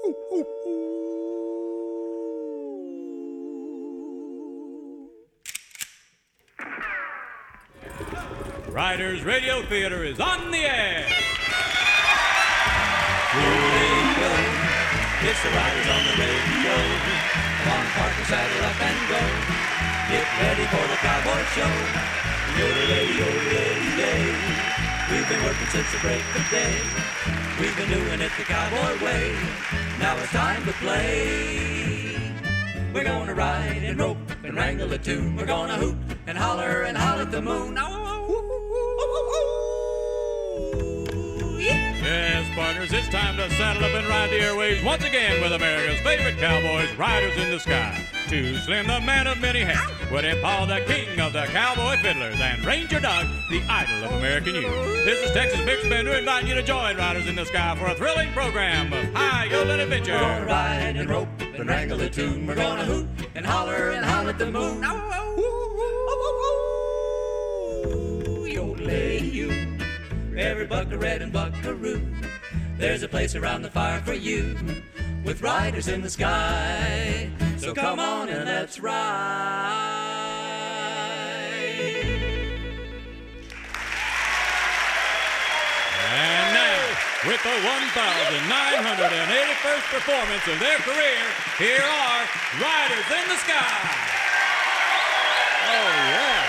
Riders Radio Theater is on the air. Radio, it's the Riders on the radio. Come on, partner, saddle up and go. Get ready for the cowboy show. Yodelay. We've been working since the break of day. We've been doing it the cowboy way. Now it's time to play. We're gonna ride and rope and wrangle a tune. We're gonna hoot and holler at the moon. Yes, partners, it's time to saddle up and ride the airwaves once again with America's favorite cowboys, Riders in the Sky. Too Slim, the man of many hats, Woody Paul, the king of the cowboy fiddlers, and Ranger Doug, the idol of American youth. This is Texas Bix Bender inviting you to join Riders in the Sky for a thrilling program of high-yodeling adventure. We're gonna ride and rope and wrangle a tune. We're gonna hoot and holler at the moon. Yodelay you. Every buckaroo and buckaroo, there's a place around the fire for you, with riders in the sky. So come on and let's ride. And now, with the 1,981st performance of their career, here are Riders in the Sky. Oh, yeah.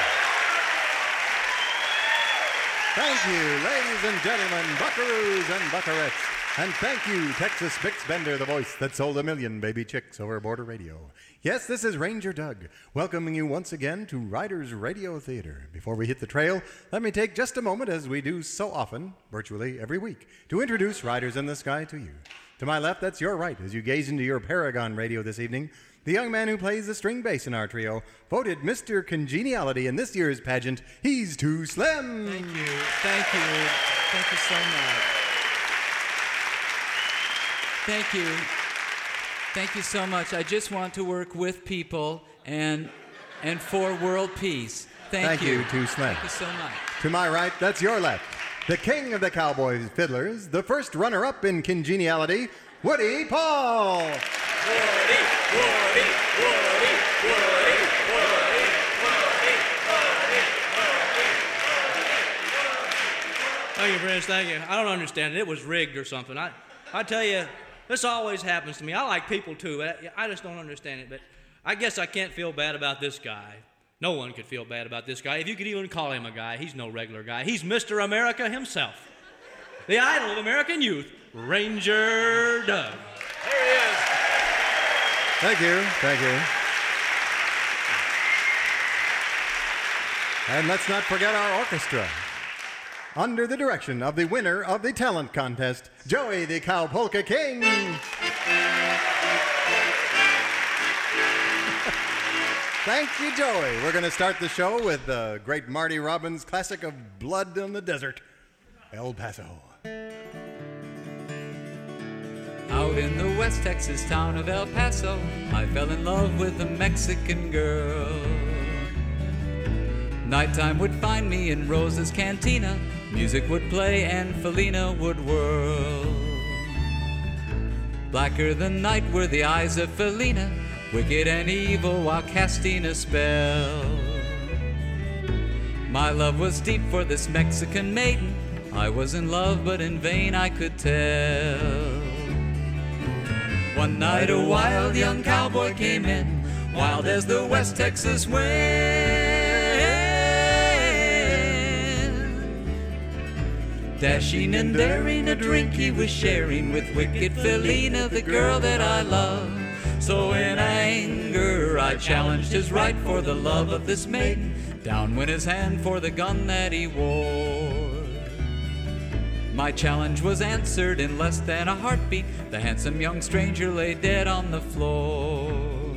Thank you, ladies and gentlemen, buckaroos and buckarettes. And thank you, Texas Bix Bender, the voice that sold 1 million baby chicks over border radio. Yes, this is Ranger Doug, welcoming you once again to Riders Radio Theater. Before we hit the trail, let me take just a moment, as we do so often, virtually every week, to introduce Riders in the Sky to you. To my left, that's your right, as you gaze into your Paragon radio this evening. The young man who plays the string bass in our trio, voted Mr. Congeniality in this year's pageant, he's Too Slim. Thank you so much. Thank you so much. I just want to work with people and for world peace. Thank you. Too Slim. Thank you so much. To my right, that's your left, the king of the cowboys fiddlers, the first runner-up in Congeniality, Woody Paul. Woody. Thank you, Prince. Thank you. I don't understand it. It was rigged or something. I tell you, this always happens to me. I like people too. I just don't understand it. But I guess I can't feel bad about this guy. No one could feel bad about this guy. If you could even call him a guy, he's no regular guy. He's Mr. America himself. The idol of American youth, Ranger Doug. There he is. Thank you. And let's not forget our orchestra. Under the direction of the winner of the talent contest, Joey the Cow Polka King. Thank you, Joey. We're going to start the show with the great Marty Robbins classic of Blood on the Desert, El Paso. Out in the West Texas town of El Paso, I fell in love with a Mexican girl. Nighttime would find me in Rosa's cantina. Music would play and Felina would whirl. Blacker than night were the eyes of Felina, wicked and evil while casting a spell. My love was deep for this Mexican maiden. I was in love, but in vain I could tell. One night a wild young cowboy came in, wild as the West Texas wind. Dashing and daring, a drink he was sharing with wicked Felina, the girl that I love. So in anger I challenged his right for the love of this maiden. Down went his hand for the gun that he wore. My challenge was answered in less than a heartbeat. The handsome young stranger lay dead on the floor.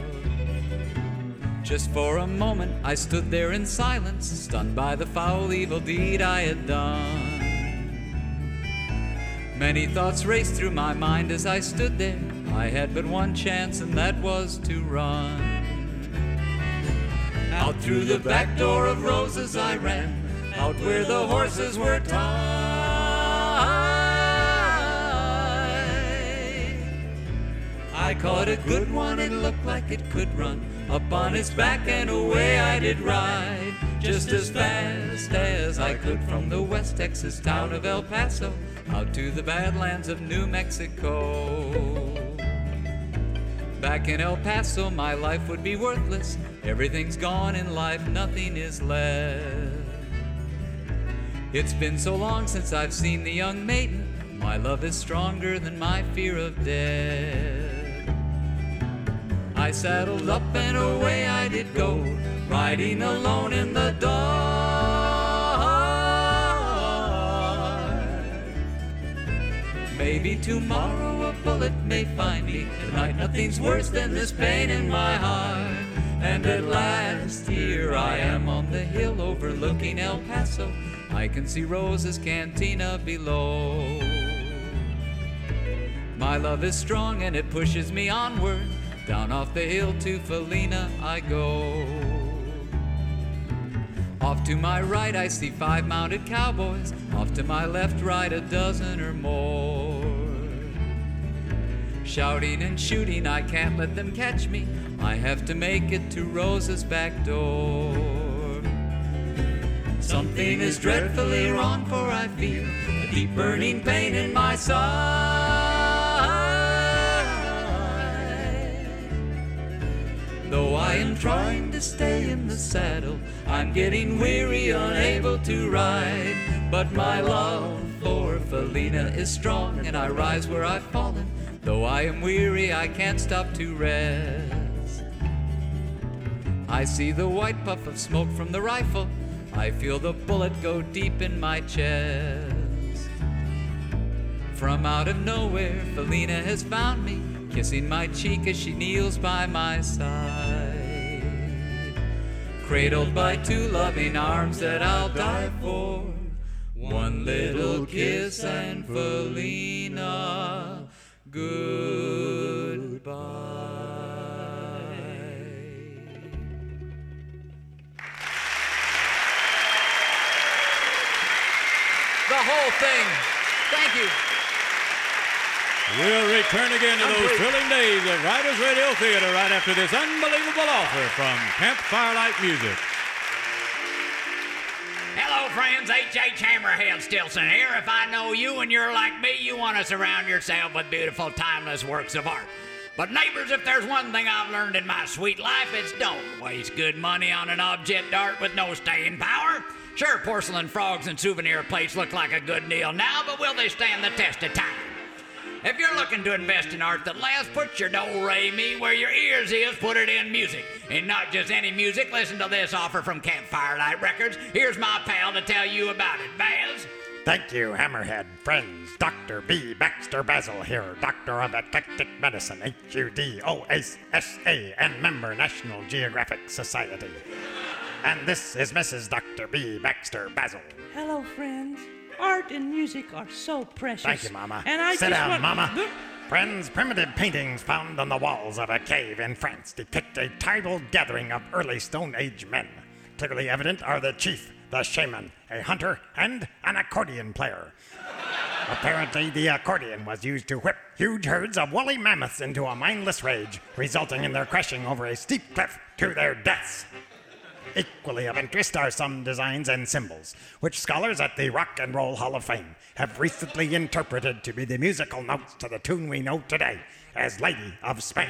Just for a moment I stood there in silence, stunned by the foul evil deed I had done. Many thoughts raced through my mind as I stood there. I had but one chance, and that was to run. Out through the back door of Rosa's I ran, out where the horses were tied. I caught a good one, it looked like it could run. Up on its back and away I did ride, just as fast as I could from the West Texas town of El Paso out to the Badlands of New Mexico. Back in El Paso my life would be worthless. Everything's gone in life, nothing is left. It's been so long since I've seen the young maiden. My love is stronger than my fear of death. I saddled up and away I did go, riding alone in the dark. Maybe tomorrow a bullet may find me. Tonight nothing's worse than this pain in my heart. And at last here I am on the hill overlooking El Paso. I can see Rosa's cantina below. My love is strong and it pushes me onward. Down off the hill to Felina I go. Off to my right I see 5 mounted cowboys. Off to my left, right, a dozen or more. Shouting and shooting, I can't let them catch me. I have to make it to Rosa's back door. Something is dreadfully wrong, for I feel a deep burning pain in my side. Though I am trying to stay in the saddle, I'm getting weary, unable to ride. But my love for Felina is strong, and I rise where I've fallen. Though I am weary, I can't stop to rest. I see the white puff of smoke from the rifle. I feel the bullet go deep in my chest. From out of nowhere, Felina has found me, kissing my cheek as she kneels by my side. Cradled by 2 loving arms that I'll die for. One little kiss and Felina, goodbye. The whole thing. Thank you. We'll return again to those thrilling days of Riders Radio Theater right after this unbelievable offer from Camp Firelight Music. Hello, friends. H.H. Hammerhead Stilson here. If I know you and you're like me, you want to surround yourself with beautiful, timeless works of art. But neighbors, if there's one thing I've learned in my sweet life, it's don't waste good money on an object art with no staying power. Sure, porcelain frogs and souvenir plates look like a good deal now, but will they stand the test of time? If you're looking to invest in art that lasts, put your do-re-mi where your ears is, put it in music. And not just any music, listen to this offer from Camp Firelight Records. Here's my pal to tell you about it. Baz? Thank you, Hammerhead friends. Dr. B. Baxter Basil here, Doctor of Eclectic Medicine, HUDOSA, and member National Geographic Society. And this is Mrs. Dr. B. Baxter Basil. Hello, friends. Art and music are so precious. Thank you, Mama. And I Sit just down, want... Mama. Friends, primitive paintings found on the walls of a cave in France depict a tribal gathering of early Stone Age men. Clearly evident are the chief, the shaman, a hunter, and an accordion player. Apparently, the accordion was used to whip huge herds of woolly mammoths into a mindless rage, resulting in their crashing over a steep cliff to their deaths. Equally of interest are some designs and symbols, which scholars at the Rock and Roll Hall of Fame have recently interpreted to be the musical notes to the tune we know today as Lady of Spain.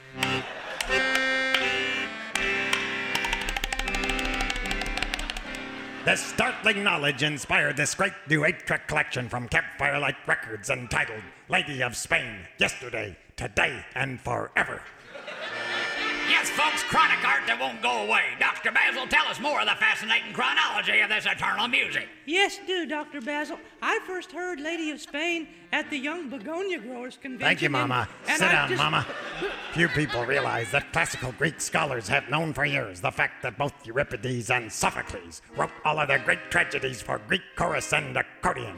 This startling knowledge inspired this great new 8-track collection from Camp Firelight Records entitled Lady of Spain, Yesterday, Today, and Forever. Yes, folks, chronic art that won't go away. Dr. Basil, tell us more of the fascinating chronology of this eternal music. Yes, do, Dr. Basil. I first heard Lady of Spain at the Young Begonia Growers Convention. Thank you, Mama. and Sit I down, just... Mama. Few people realize that classical Greek scholars have known for years the fact that both Euripides and Sophocles wrote all of their great tragedies for Greek chorus and accordion.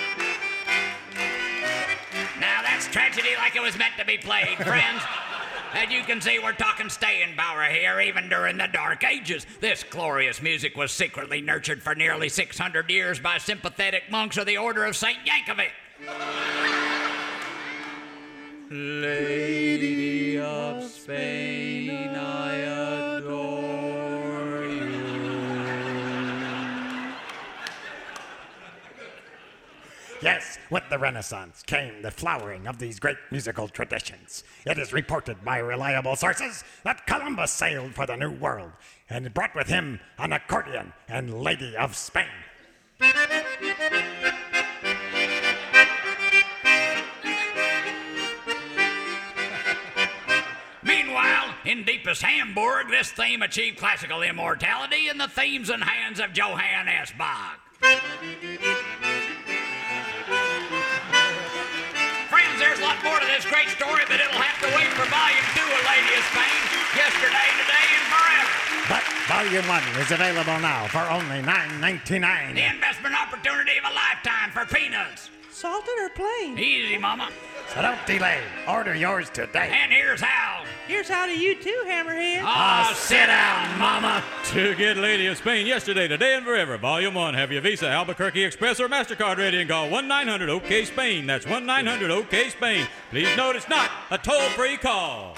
Tragedy like it was meant to be played, friends. As you can see, we're talking staying power here, even during the Dark Ages. This glorious music was secretly nurtured for nearly 600 years by sympathetic monks of the Order of St. Yankovic. Lady of Spain, I adore you. Yes, with the Renaissance came the flowering of these great musical traditions. It is reported by reliable sources that Columbus sailed for the New World and brought with him an accordion and Lady of Spain. Meanwhile, in deepest Hamburg, this theme achieved classical immortality in the themes and hands of Johann S. Bach. Friends, there's a lot more to this great story, but it'll have to wait for Volume 2 of Lady of Spain, yesterday, today, and forever. But Volume 1 is available now for only $9.99. The investment opportunity of a lifetime for peanuts. Salted or plain? Easy, Mama. So don't delay. Order yours today. And here's how. Here's how to you too, Hammerhead. Sit down, Mama. To get Lady of Spain yesterday, today, and forever, Volume 1, have your Visa, Albuquerque Express, or MasterCard ready and call 1-900-OK-SPAIN. That's 1-900-OK-SPAIN. Please note it's not a toll-free call.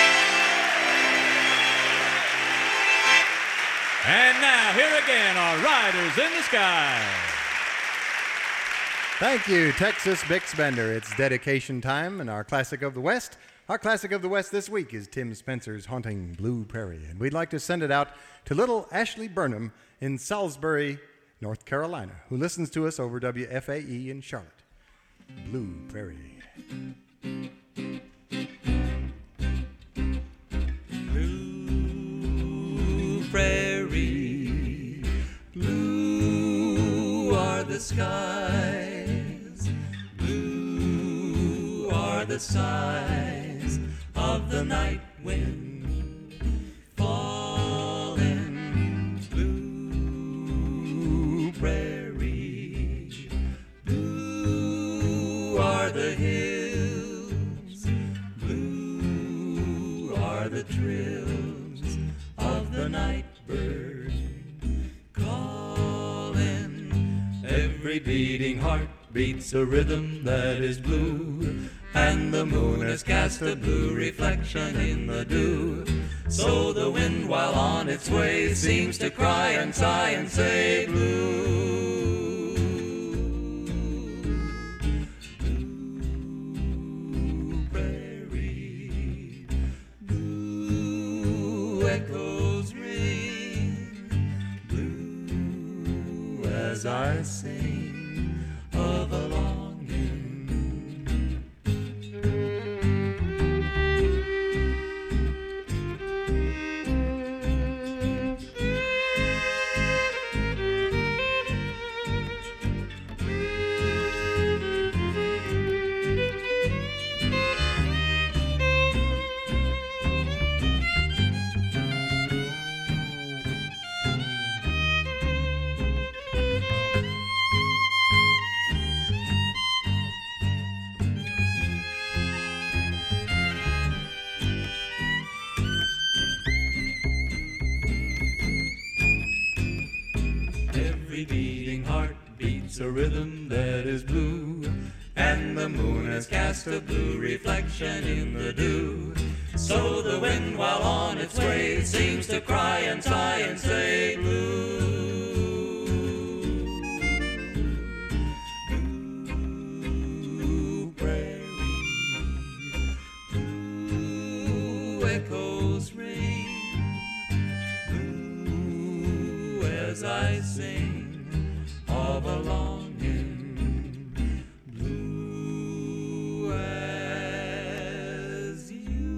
And now, here again are Riders in the Sky. Thank you, Texas Bix Bender. It's dedication time and our classic of the West. Our classic of the West this week is Tim Spencer's Haunting Blue Prairie, and we'd like to send it out to little Ashley Burnham in Salisbury, North Carolina, who listens to us over WFAE in Charlotte. Blue Prairie. Blue prairie, blue are the skies, blue are the sighs of the night wind falling. Blue prairie, blue are the hills, blue are the trills of the night bird calling. Every beating heart beats a rhythm that is blue, and the moon has cast a blue reflection in the dew. So the wind, while on its way, seems to cry and sigh and say blue. Blue prairie, blue echoes ring, blue as I sing of a longing. Every beating heart beats a rhythm that is blue, and the moon has cast a blue reflection in the dew. So the wind, while on its way, seems to cry and sigh and say blue. Blue prairie, blue echoes ring, blue as I sing of a longing, blue as you.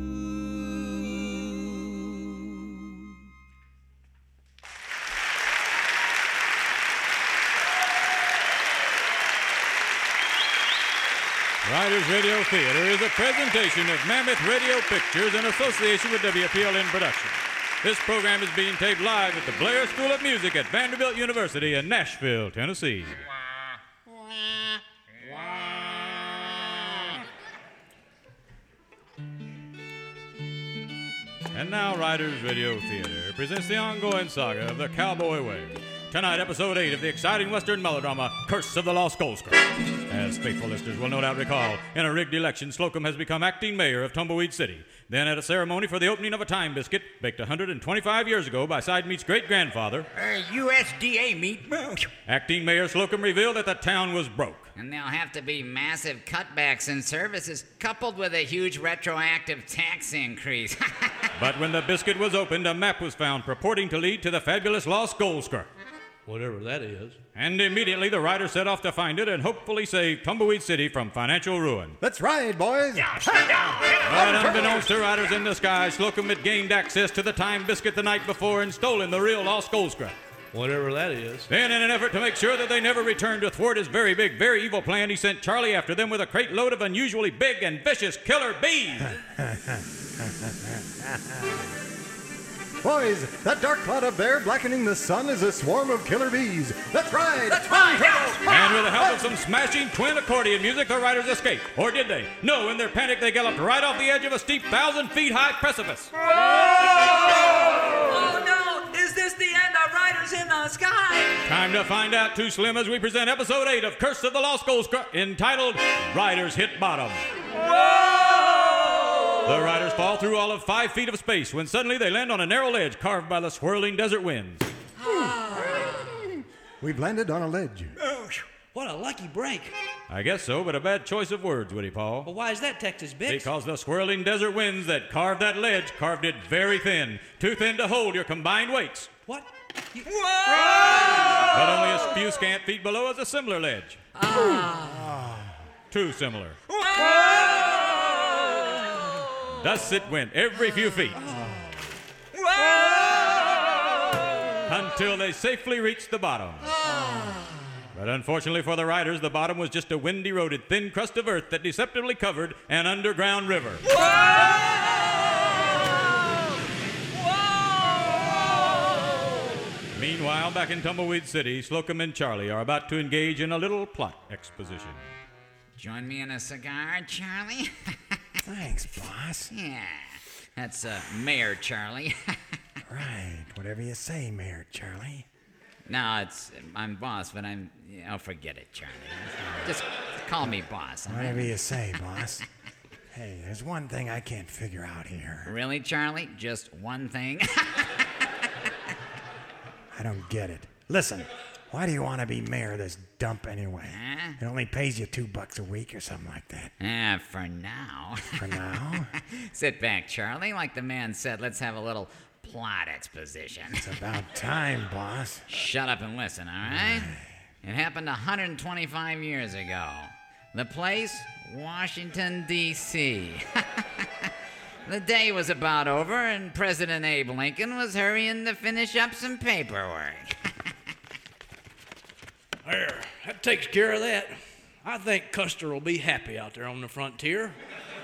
Riders Radio Theater is a presentation of Mammoth Radio Pictures in association with WPLN Productions. This program is being taped live at the Blair School of Music at Vanderbilt University in Nashville, Tennessee. And now Riders Radio Theater presents the ongoing saga of the Cowboy Way. Tonight, episode 8 of the exciting Western melodrama, Curse of the Lost Gold Scroll. As faithful listeners will no doubt recall, in a rigged election, Slocum has become acting mayor of Tumbleweed City. Then at a ceremony for the opening of a time biscuit, baked 125 years ago by Side Meat's great-grandfather, USDA meat. acting mayor Slocum revealed that the town was broke. And there'll have to be massive cutbacks in services, coupled with a huge retroactive tax increase. But when the biscuit was opened, a map was found purporting to lead to the fabulous Lost Gold Scroll. Whatever that is. And immediately the riders set off to find it and hopefully save Tumbleweed City from financial ruin. Let's ride, boys. But unbeknownst to riders in the sky, Slocum had gained access to the time biscuit the night before and stolen the real Lost Gold Scroll. Whatever that is. Then, in an effort to make sure that they never returned to thwart his very big, very evil plan, he sent Charlie after them with a crate load of unusually big and vicious killer bees. Boys, that dark cloud up there blackening the sun is a swarm of killer bees. Let's ride! Let's ride! And with the help of some smashing twin accordion music, the riders escaped. Or did they? No, in their panic, they galloped right off the edge of a steep 1,000-feet-high precipice. Oh no! Is this the end of Riders in the Sky? Time to find out, Too Slim, as we present episode 8 of Curse of the Lost Gold Scroll, entitled Riders Hit Bottom. The riders fall through all of 5 feet of space when suddenly they land on a narrow ledge carved by the swirling desert winds. We've landed on a ledge. What a lucky break. I guess so, but a bad choice of words, Woody Paul. Well, why is that, Texas Bix? Because the swirling desert winds that carved that ledge carved it very thin. Too thin to hold your combined weights. What? But only a few scant feet below is a similar ledge. Too similar. Thus it went every few feet. Until they safely reached the bottom. But unfortunately for the riders, the bottom was just a wind-eroded thin crust of earth that deceptively covered an underground river. Meanwhile, back in Tumbleweed City, Slocum and Charlie are about to engage in a little plot exposition. Join me in a cigar, Charlie? Thanks, boss. Yeah, that's Mayor Charlie. Right, whatever you say, Mayor Charlie. No, I'm boss, but forget it, Charlie. Just call me boss. Whatever you say, boss. Hey, there's one thing I can't figure out here. Really, Charlie? Just one thing? I don't get it. Listen, why do you want to be mayor of this dump anyway? Huh? It only pays you $2 a week or something like that. For now. For now? Sit back, Charlie. Like the man said, let's have a little plot exposition. It's about time, boss. Shut up and listen, all right? It happened 125 years ago. The place, Washington, D.C. The day was about over, and President Abe Lincoln was hurrying to finish up some paperwork. There, that takes care of that. I think Custer will be happy out there on the frontier.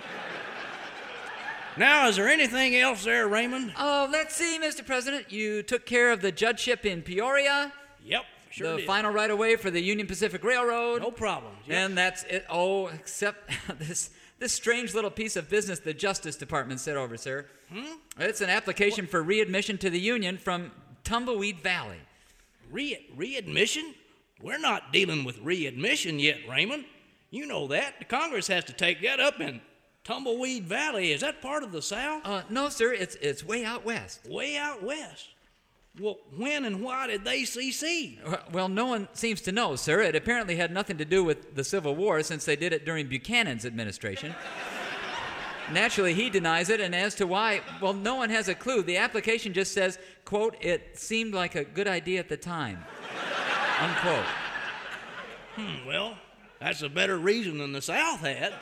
Now, is there anything else there, Raymond? Oh, let's see, Mr. President. You took care of the judgeship in Peoria. Yep, sure The did. final right-of-way for the Union Pacific Railroad. No problem. Yep. And that's it. Oh, except this strange little piece of business the Justice Department sent over, sir. It's an application for readmission to the Union from Tumbleweed Valley. Readmission? We're not dealing with readmission yet, Raymond. You know that. The Congress has to take that up in Tumbleweed Valley. Is that part of the South? No, sir. It's way out west. Way out west. Well, when and why did they secede? Well, no one seems to know, sir. It apparently had nothing to do with the Civil War since they did it during Buchanan's administration. Naturally, he denies it, and as to why, well, no one has a clue. The application just says, quote, it seemed like a good idea at the time, unquote. Well, that's a better reason than the South had.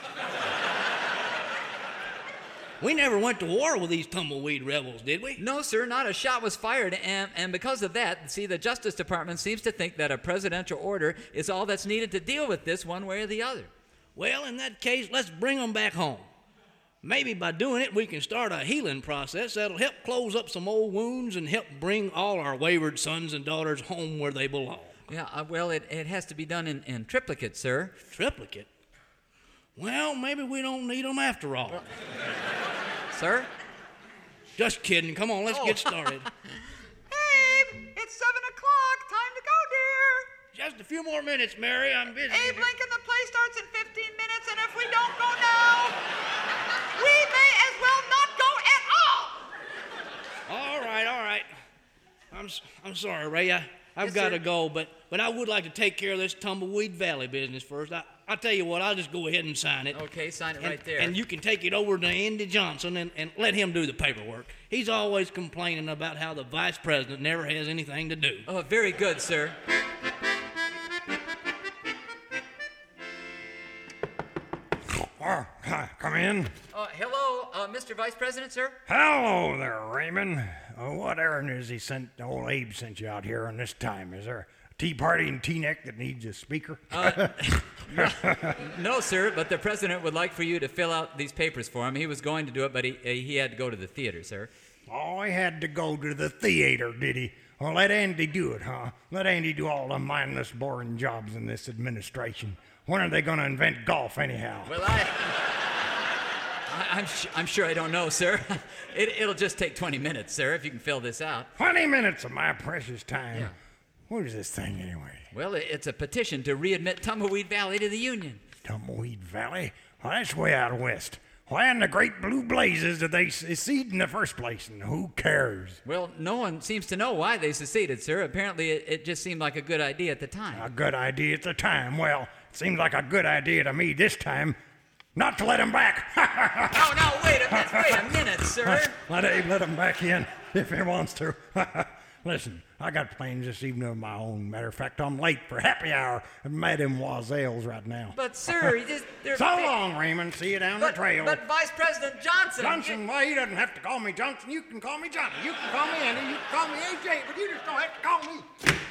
We never went to war with these tumbleweed rebels, did we? No, sir, not a shot was fired, and because of that, see, the Justice Department seems to think that a presidential order is all that's needed to deal with this one way or the other. Well, in that case, let's bring them back home. Maybe by doing it, we can start a healing process that'll help close up some old wounds and help bring all our wayward sons and daughters home where they belong. Yeah, well, it has to be done in triplicate, sir. Triplicate? Well, maybe we don't need them after all. Sir? Just kidding. Come on, let's get started. Abe, it's 7 o'clock. Time to go, dear. Just a few more minutes, Mary. I'm busy. Abe Lincoln, the play starts in 15 minutes, and if we don't go now, we may as well not go at all. All right. I'm sorry, Ray. I've got to go, but I would like to take care of this Tumbleweed Valley business first. I'll tell you what, I'll just go ahead and sign it. Okay, sign it right there. And you can take it over to Andy Johnson and let him do the paperwork. He's always complaining about how the vice president never has anything to do. Oh, very good, sir. Come in. Hello, Mr. Vice President, sir? Hello there, Raymond. What errand has old Abe sent you out here on this time? Is there a tea party in Teaneck that needs a speaker? No, sir, but the president would like for you to fill out these papers for him. He was going to do it, but he had to go to the theater, sir. Oh, he had to go to the theater, did he? Well, let Andy do it, huh? Let Andy do all the mindless, boring jobs in this administration. When are they going to invent golf, anyhow? Well, I'm sure I don't know, sir. It'll just take 20 minutes, sir, if you can fill this out. 20 minutes of my precious time. Yeah. What is this thing, anyway? Well, it's a petition to readmit Tumbleweed Valley to the Union. Tumbleweed Valley? Well, that's way out west. Why in the great blue blazes did they secede in the first place, and who cares? Well, no one seems to know why they seceded, sir. Apparently, it just seemed like a good idea at the time. A good idea at the time. Well, it seems like a good idea to me this time not to let him back. Oh, no, wait a minute, sir. Let Abe let him back in if he wants to. Listen, I got plans this evening of my own. Matter of fact, I'm late for happy hour at Mademoiselle's right now. But, sir, So long, Raymond. See you down the trail. But Vice President Johnson... Johnson, well, he doesn't have to call me Johnson. You can call me Johnny. You can call me Andy. You can call me AJ, but you just don't have to call me.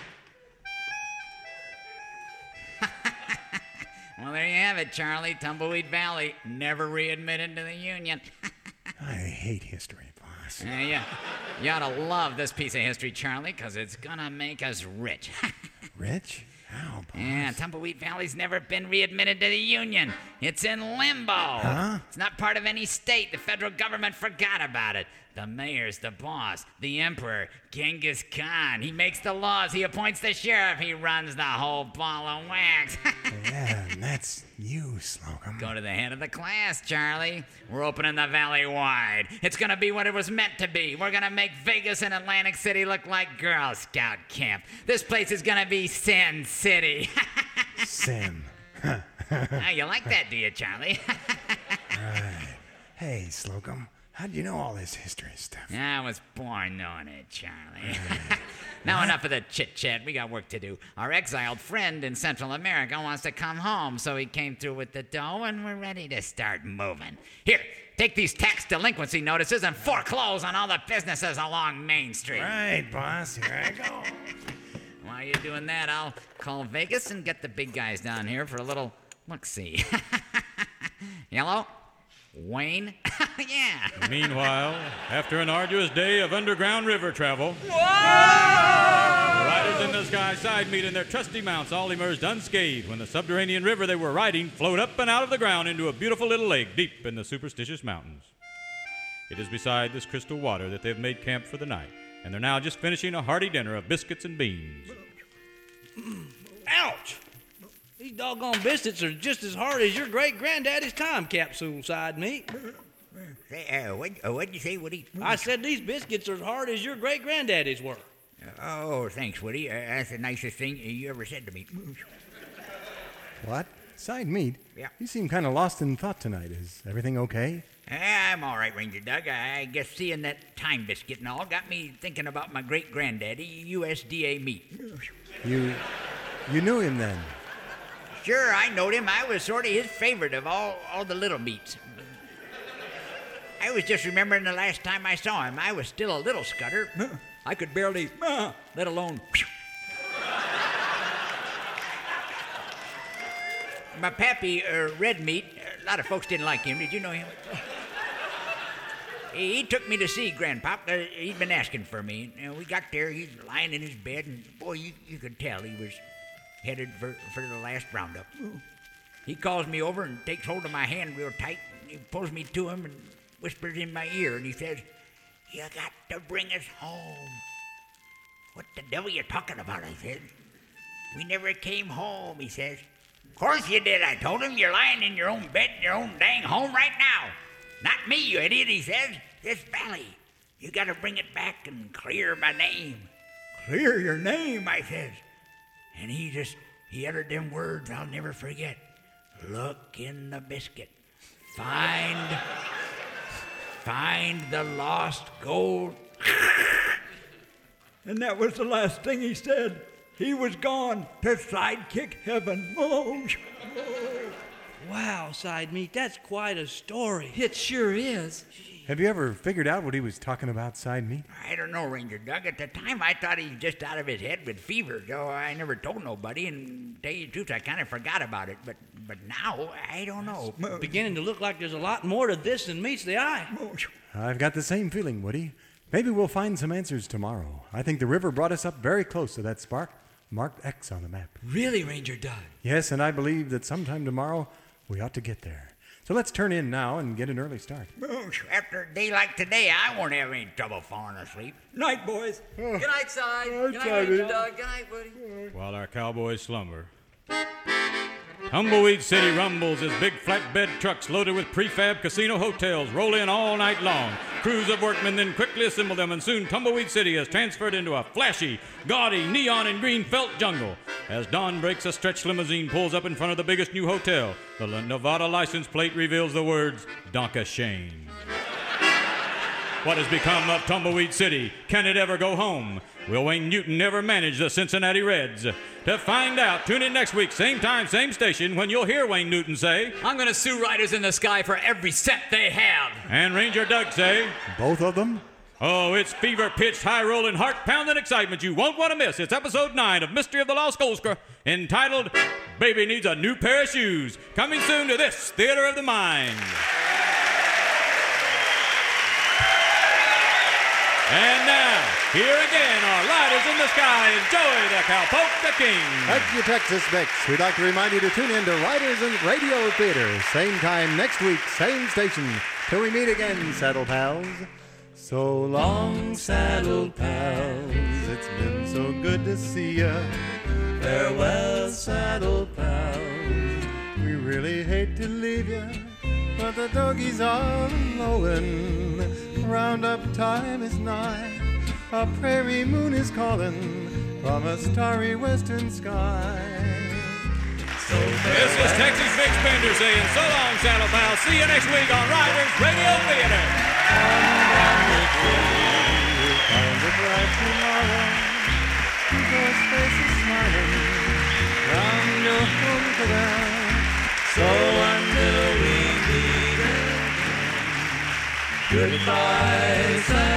Well, there you have it, Charlie. Tumbleweed Valley, never readmitted to the Union. I hate history, boss. Yeah. You ought to love this piece of history, Charlie, because it's gonna make us rich. Rich? How, boss? Yeah, Tumbleweed Valley's never been readmitted to the Union. It's in limbo. Huh? It's not part of any state. The federal government forgot about it. The mayor's the boss. The emperor, Genghis Khan. He makes the laws. He appoints the sheriff. He runs the whole ball of wax. Yeah, and that's you, Slocum. Go to the head of the class, Charlie. We're opening the valley wide. It's gonna be what it was meant to be. We're gonna make Vegas and Atlantic City look like Girl Scout camp. This place is gonna be Sin City. Sin. Now, you like that, do you, Charlie? Right. Hey, Slocum, how'd you know all this history stuff? I was born knowing it, Charlie. Now enough of the chit-chat. We got work to do. Our exiled friend in Central America wants to come home, so he came through with the dough, and we're ready to start moving. Here, take these tax delinquency notices and foreclose on all the businesses along Main Street. Right, boss. Here I go. While you're doing that, I'll call Vegas and get the big guys down here for a little look-see. Yellow? Wayne? Yeah. Meanwhile, after an arduous day of underground river travel, the riders in the sky side meet in their trusty mounts, all emerged unscathed when the subterranean river they were riding flowed up and out of the ground into a beautiful little lake deep in the superstitious mountains. It is beside this crystal water that they've made camp for the night, and they're now just finishing a hearty dinner of biscuits and beans. Ouch! These doggone biscuits are just as hard as your great-granddaddy's time capsule side meat. What'd you say, Woody? I said these biscuits are as hard as your great-granddaddy's were. Oh, thanks, Woody. That's the nicest thing you ever said to me. What? Side meat? Yeah. You seem kind of lost in thought tonight. Is everything okay? I'm all right, Ranger Doug. I guess seeing that time biscuit and all got me thinking about my great-granddaddy, USDA meat. You knew him then? Sure, I knowed him. I was sort of his favorite of all the little meats. I was just remembering the last time I saw him. I was still a little scutter. I could barely, let alone... My pappy, Red Meat, a lot of folks didn't like him. Did you know him? He took me to see Grandpop. He'd been asking for me. And we got there, he's lying in his bed, and boy, you could tell he was headed for the last roundup. He calls me over and takes hold of my hand real tight. He pulls me to him and whispers in my ear, and he says, You got to bring us home. What the devil you talking about, I said. We never came home, he says. Of course you did, I told him. You're lying in your own bed in your own dang home right now. Not me, you idiot, he says. This valley. You got to bring it back and clear my name. Clear your name, I says. And he uttered them words I'll never forget. Look in the biscuit. Find the lost gold. And that was the last thing he said. He was gone to sidekick heaven. Oh. Wow, Side Meat, that's quite a story. It sure is. Have you ever figured out what he was talking about, Side Meat? I don't know, Ranger Doug. At the time, I thought he was just out of his head with fever, so I never told nobody, and to tell you the truth, I kind of forgot about it. But now, I don't know. It's beginning to look like there's a lot more to this than meets the eye. I've got the same feeling, Woody. Maybe we'll find some answers tomorrow. I think the river brought us up very close to that spark, marked X on the map. Really, Ranger Doug? Yes, and I believe that sometime tomorrow we ought to get there. So let's turn in now and get an early start. After a day like today, I won't have any trouble falling asleep. Night, boys. Good night, Side. Good night, Ranger Doug. Good night, Woody. While our cowboys slumber, Tumbleweed City rumbles as big flatbed trucks loaded with prefab casino hotels roll in all night long. Crews of workmen then quickly assemble them, and soon Tumbleweed City is transferred into a flashy, gaudy, neon and green felt jungle. As dawn breaks, a stretch limousine pulls up in front of the biggest new hotel. The Nevada license plate reveals the words, Donka Shane. What has become of Tumbleweed City? Can it ever go home? Will Wayne Newton ever manage the Cincinnati Reds? To find out, tune in next week, same time, same station, when you'll hear Wayne Newton say, I'm going to sue Riders in the Sky for every cent they have. And Ranger Doug say, both of them? Oh, it's fever-pitched, high-rolling, heart-pounding excitement you won't want to miss. It's episode 9 of Mystery of the Lost Goldsker, entitled Baby Needs a New Pair of Shoes. Coming soon to this Theater of the Mind. And now, here again are Riders in the Sky and Joey the Cowpoke the King. Thank you, Texas Mix. We'd like to remind you to tune in to Riders in Radio Theater. Same time next week, same station. Till we meet again, Saddle Pals. So long, Saddle Pals. It's been so good to see ya. Farewell, Saddle Pals. We really hate to leave ya, but the doggies are lowing. Roundup time is nigh. A prairie moon is calling from a starry western sky. So this is Texas Mix Bender saying so long, Saddle Pals. See you next week on Riders Radio Theater. You'll find a bright tomorrow. People's faces smiling round your home corral. So until we meet again, goodbye, Saddle.